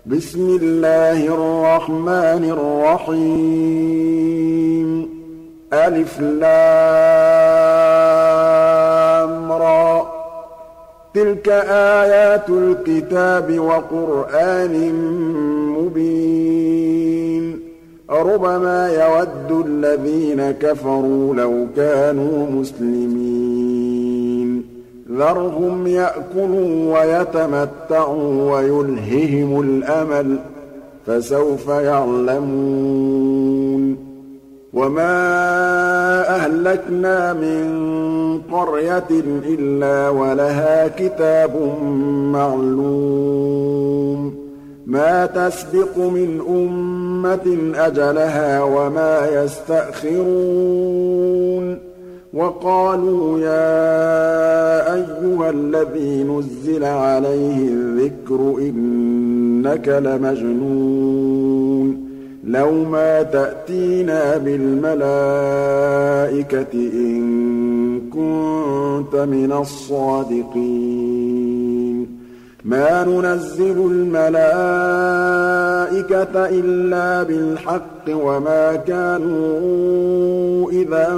بسم الله الرحمن الرحيم ألف لام را تلك آيات الكتاب وقرآن مبين ربما يود الذين كفروا لو كانوا مسلمين ذرهم يأكلوا ويتمتعوا ويلههم الأمل فسوف يعلمون وما أهلكنا من قرية إلا ولها كتاب معلوم ما تسبق من أمة أجلها وما يستأخرون وقالوا يا أيها الذي نزل عليه الذكر إنك لمجنون لو ما تأتينا بالملائكة إن كنت من الصادقين ما ننزل الملائكة إلا بالحق وما كانوا إذا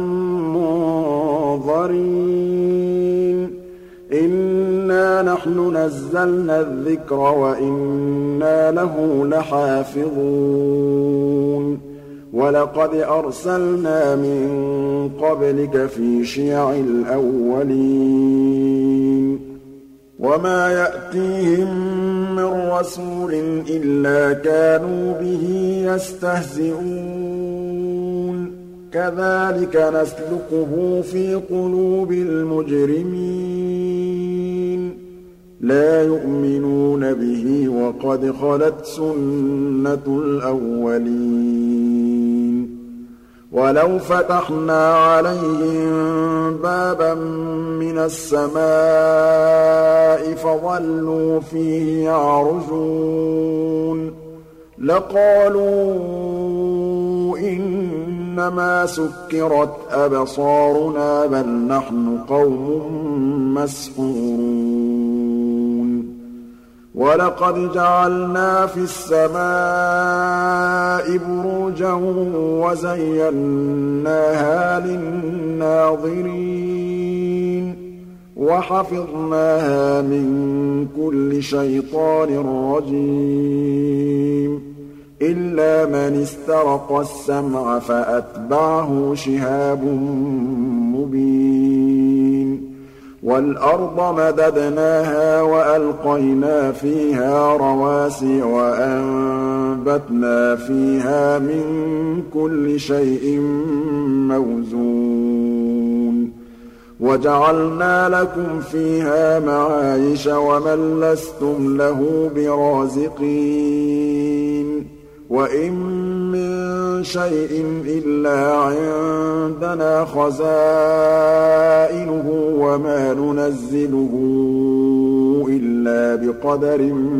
منظرين إنا نحن نزلنا الذكر وإنا له لحافظون ولقد أرسلنا من قبلك في شيع الأولين وما يأتيهم من رسول إلا كانوا به يستهزئون كذلك نسلكه في قلوب المجرمين لا يؤمنون به وقد خلت سنة الأولين ولو فتحنا عليهم بابا من السماء فظلوا فيه يعرجون لقالوا إنما سكرت أبصارنا بل نحن قوم مسحورون ولقد جعلنا في السماء بروجا وزيناها للناظرين وحفظناها من كل شيطان رجيم إلا من استرق السمع فأتبعه شهاب مبين والأرض مددناها وألقينا فيها رواسي وأنبتنا فيها من كل شيء موزون وجعلنا لكم فيها معايش ومن لستم له برازقين وإن من شيء إلا عندنا خزائنه وما ننزله إلا بقدر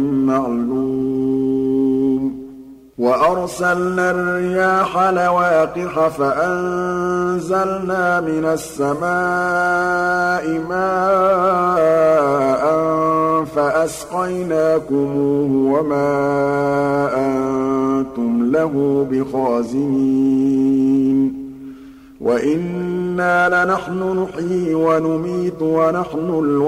معلوم وأرسلنا الرياح لواقح فأنزلنا من السماء ماء فأسقيناكموه وما أنتم له بخازنين وإنا لنحن نحيي ونميت ونحن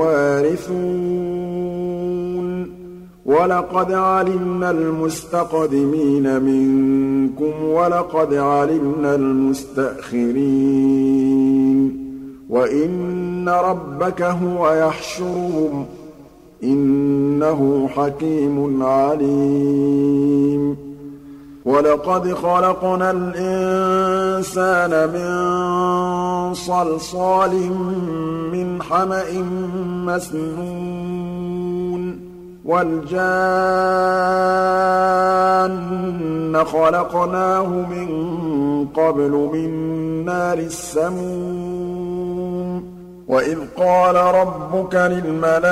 الوارثون ولقد علمنا المستقدمين منكم ولقد علمنا المستأخرين وإن ربك هو يحشرهم إنه حكيم عليم ولقد خلقنا الإنسان من صلصال من حمأ مسنون والجان خلقناه من قبل من نار السموم وإذ قال ربك للملائكة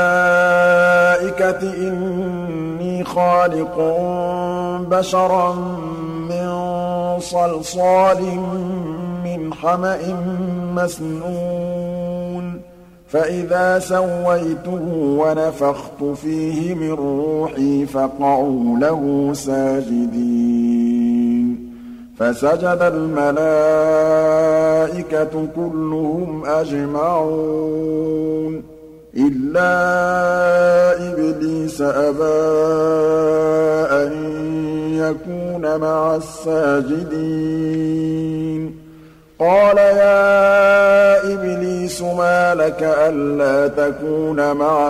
إني خالق بشرا من صلصال من حمأ مسنون فإذا سويته ونفخت فيه من روحي فقعوا له ساجدين فسجد الملائكة كلهم أجمعون إلا إبليس أبى أن يكون مع الساجدين قال يا إبليس ما لك ألا تكون مع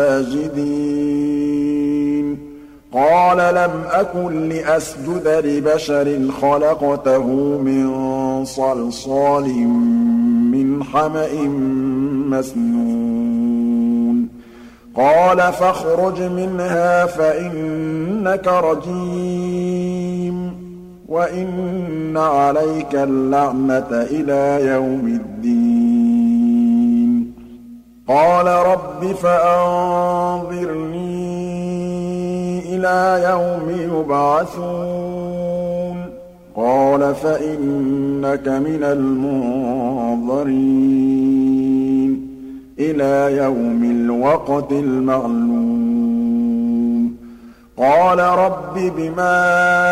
الساجدين قال لم أكن لأسجد لبشر خلقته من صلصال من حمأ مسنون قال فاخرج منها فإنك رجيم وإن عليك اللعنة إلى يوم الدين قال رب فأنظرني إلى يوم يبعثون قال فإنك من المنظرين إلى يوم الوقت المعلوم قال رب بما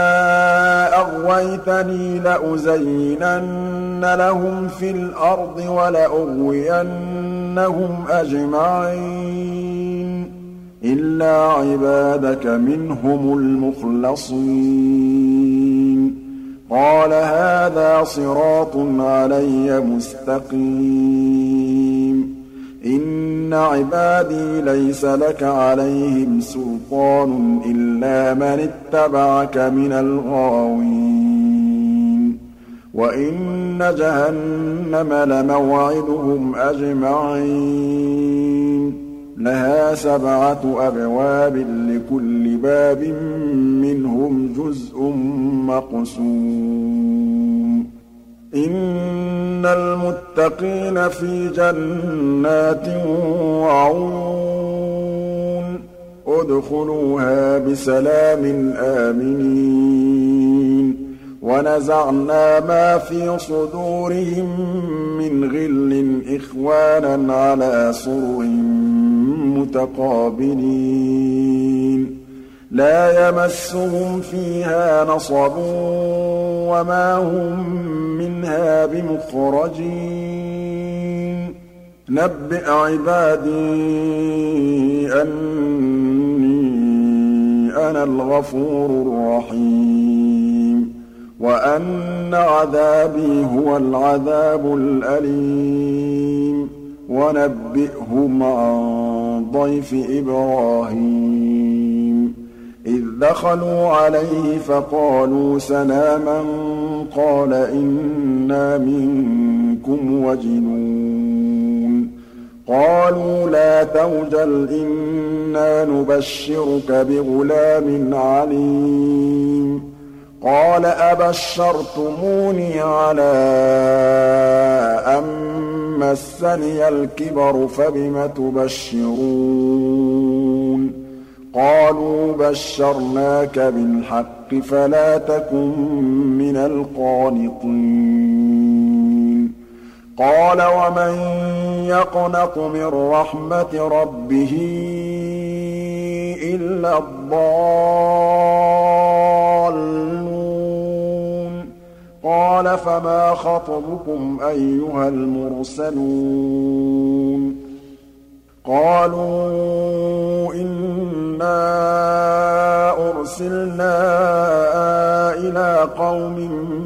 أغويتني لأزينن لهم في الأرض ولأغوينهم أجمعين إلا عبادك منهم المخلصين قال هذا صراط علي مستقيم إن عبادي ليس لك عليهم سلطان إلا من اتبعك من الغاوين وإن جهنم لموعدهم أجمعين لها 7 أبواب لكل باب منهم جزء مقسوم إن المتقين في جنات وعيون ادخلوها بسلام آمنين ونزعنا ما في صدورهم من غل إخوانا على سرر متقابلين لا يمسهم فيها نصب وما هم منها بمخرجين نبئ عبادي أني أنا الغفور الرحيم وأن عذابي هو العذاب الأليم ونبئهم عن ضيف إبراهيم إذ دخلوا عليه فقالوا سلاما قال إنا منكم وجلون قالوا لا توجل إنا نبشرك بغلام عليم قال أبشرتموني على أن مسني الكبر فبم تبشرون قالوا بشرناك بالحق فلا تكن من القانطين قال ومن يقنط من رحمة ربه إلا الضالون قال فما خطبكم أيها المرسلون قالوا إنا أرسلنا إلى قوم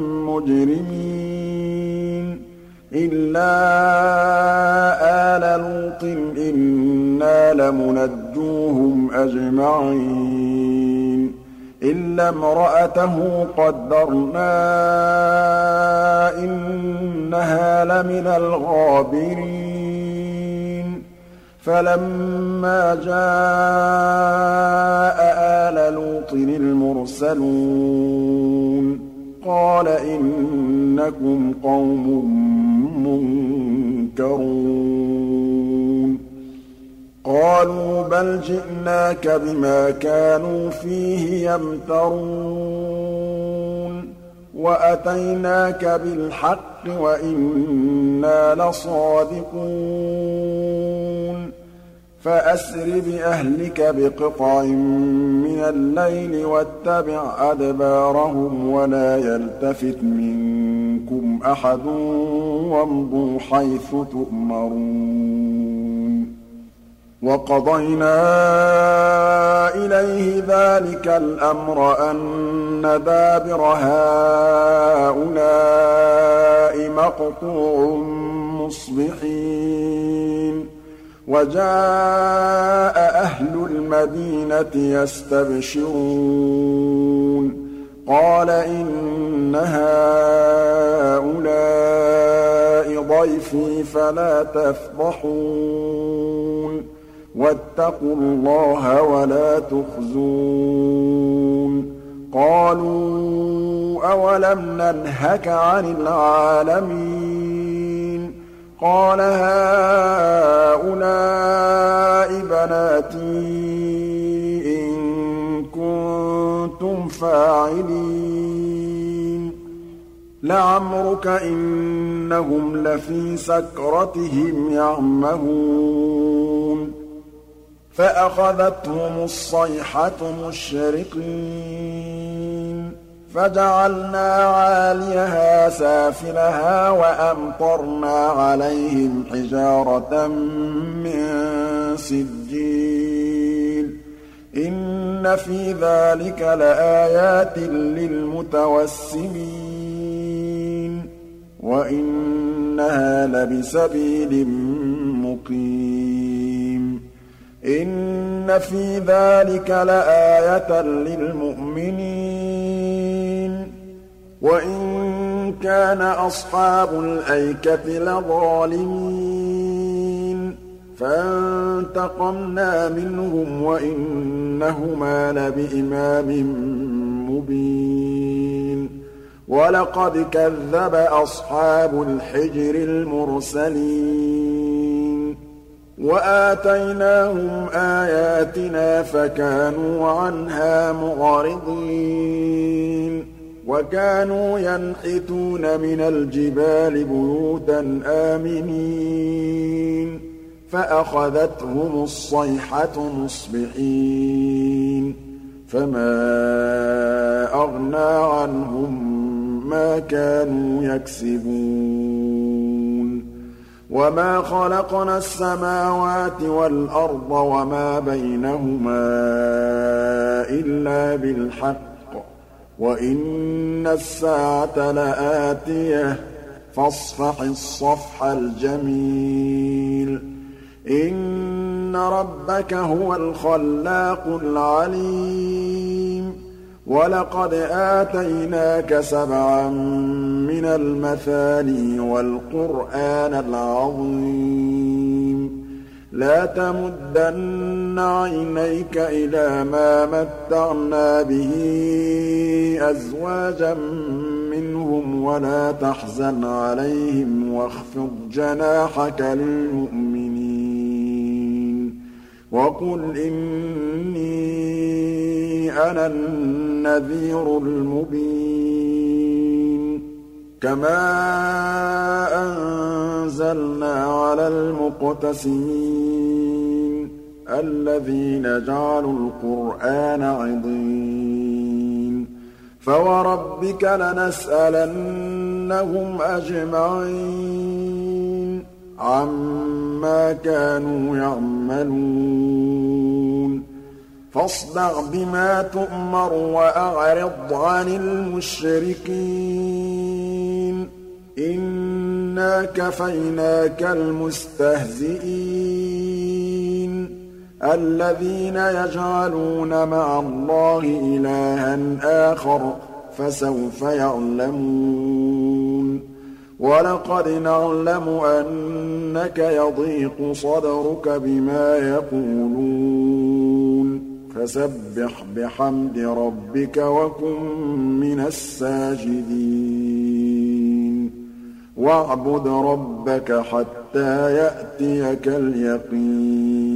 مجرمين إلا آل لوط إنا لمنجوهم أجمعين إلا امرأته قدرنا إنها لمن الغابرين فلما جاء آل لوط المرسلون قال إنكم قوم منكرون قالوا بل جئناك بما كانوا فيه يمترون وأتيناك بالحق وإنا لصادقون فأسر بأهلك بقطع من الليل واتبع أدبارهم ولا يلتفت منكم أحد وامضوا حيث تؤمرون وقضينا إليه ذلك الأمر أن دابر هؤلاء مقطوع مصبحين وجاء أهل المدينة يستبشرون قال إن هؤلاء ضيفي فلا تفضحون واتقوا الله ولا تخزون قالوا أولم ننهك عن العالمين قال هؤلاء بناتي إن كنتم فاعلين لعمرك إنهم لفي سكرتهم يعمهون فأخذتهم الصيحة مشرقين فجعلنا عاليها سافلها وأمطرنا عليهم حجارة من سجيل إن في ذلك لآيات للمتوسمين وإنها لبسبيل مقيم إن في ذلك لآية للمؤمنين وإن كان أصحاب الأيكة لظالمين فانتقمنا منهم وإنهما لبإمام مبين ولقد كذب أصحاب الحجر المرسلين وآتيناهم آياتنا فكانوا عنها معرضين وكانوا ينحتون من الجبال بيوتا آمنين فأخذتهم الصيحة مصبحين فما أغنى عنهم ما كانوا يكسبون وما خلقنا السماوات والأرض وما بينهما إلا بالحق وإن الساعة لآتية فاصفح الصفح الجميل إن ربك هو الخلاق العليم ولقد آتيناك 7 من المثاني والقرآن العظيم لا تمدن عينيك إلى ما متعنا به أزواجا منهم ولا تحزن عليهم واخفض جناحك للمؤمنين وقل إني أنا النذير المبين كما أنزلنا على المقتسمين الذين جعلوا القرآن عضين فوربك لنسألنهم أجمعين عما كانوا يعملون فاصدع بما تؤمر وأعرض عن المشركين إنا كفيناك المستهزئين الذين يجعلون مع الله إلها آخر فسوف يعلمون ولقد نعلم أنك يضيق صدرك بما يقولون فسبح بحمد ربك وكن من الساجدين واعبد ربك حتى يأتيك اليقين